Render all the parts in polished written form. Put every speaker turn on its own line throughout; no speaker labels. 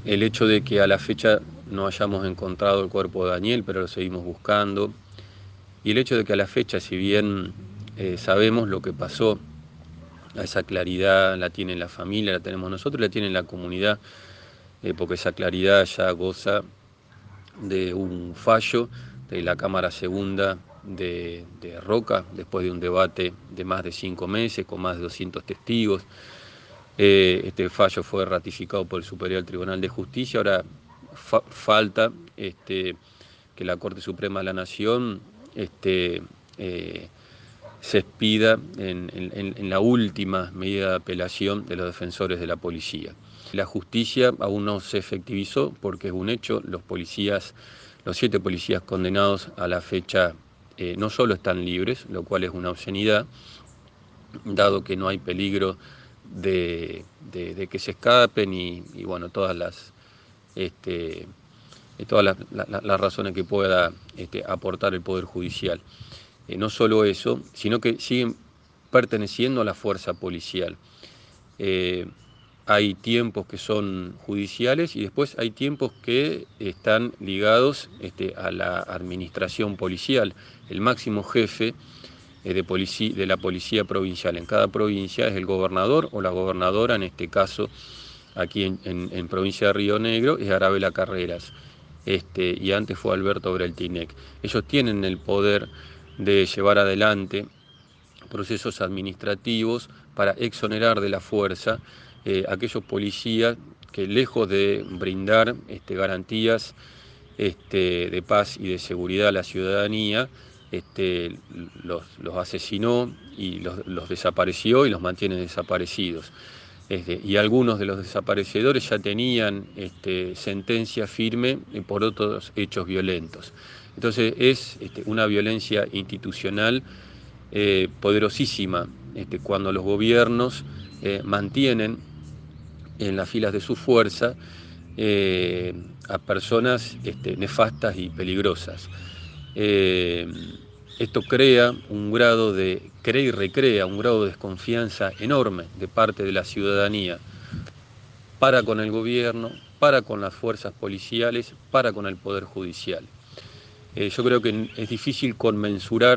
El hecho de que a la fecha no hayamos encontrado el cuerpo de Daniel, pero lo seguimos buscando, y el hecho de que a la fecha, si bien sabemos lo que pasó, a esa claridad la tiene la familia, la tenemos nosotros, la tiene la comunidad, porque esa claridad ya goza de un fallo de la Cámara Segunda de Roca, después de un debate de más de 5 meses, con más de 200 testigos. Este fallo fue ratificado por el Superior Tribunal de Justicia. Ahora falta que la Corte Suprema de la Nación se expida en la última medida de apelación de los defensores de la policía. La justicia aún no se efectivizó porque es un hecho, los 7 policías condenados a la fecha no solo están libres, lo cual es una obscenidad, dado que no hay peligro de que se escapen y bueno, todas las razones que pueda aportar el Poder Judicial. No solo eso, sino que siguen perteneciendo a la fuerza policial. Hay tiempos que son judiciales y después hay tiempos que están ligados a la administración policial. El máximo jefe de la policía provincial en cada provincia es el gobernador o la gobernadora, en este caso aquí en provincia de Río Negro, es Arabela Carreras, y antes fue Alberto Breltinec. Ellos tienen el poder de llevar adelante procesos administrativos para exonerar de la fuerza aquellos policías que, lejos de brindar garantías de paz y de seguridad a la ciudadanía, los asesinó y los desapareció y los mantiene desaparecidos. Y algunos de los desaparecedores ya tenían sentencia firme por otros hechos violentos. Entonces es una violencia institucional poderosísima cuando los gobiernos mantienen en las filas de su fuerza a personas nefastas y peligrosas. Esto crea y recrea un grado de desconfianza enorme de parte de la ciudadanía para con el gobierno, para con las fuerzas policiales, para con el Poder Judicial. Yo creo que es difícil conmensurar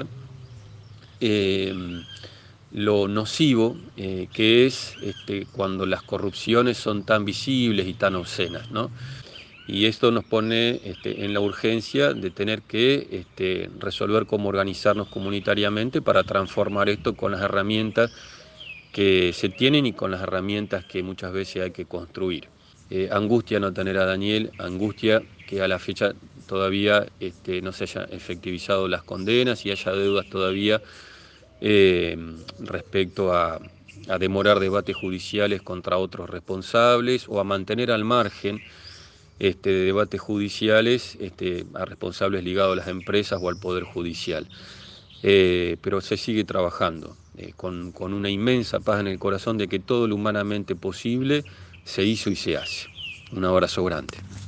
lo nocivo que es cuando las corrupciones son tan visibles y tan obscenas, ¿no? Y esto nos pone en la urgencia de tener que resolver cómo organizarnos comunitariamente para transformar esto con las herramientas que se tienen y con las herramientas que muchas veces hay que construir. Angustia no tener a Daniel, angustia que a la fecha todavía no se hayan efectivizado las condenas y haya deudas todavía respecto a demorar debates judiciales contra otros responsables o a mantener al margen de debates judiciales a responsables ligados a las empresas o al Poder Judicial. Pero se sigue trabajando con una inmensa paz en el corazón de que todo lo humanamente posible se hizo y se hace. Un abrazo grande.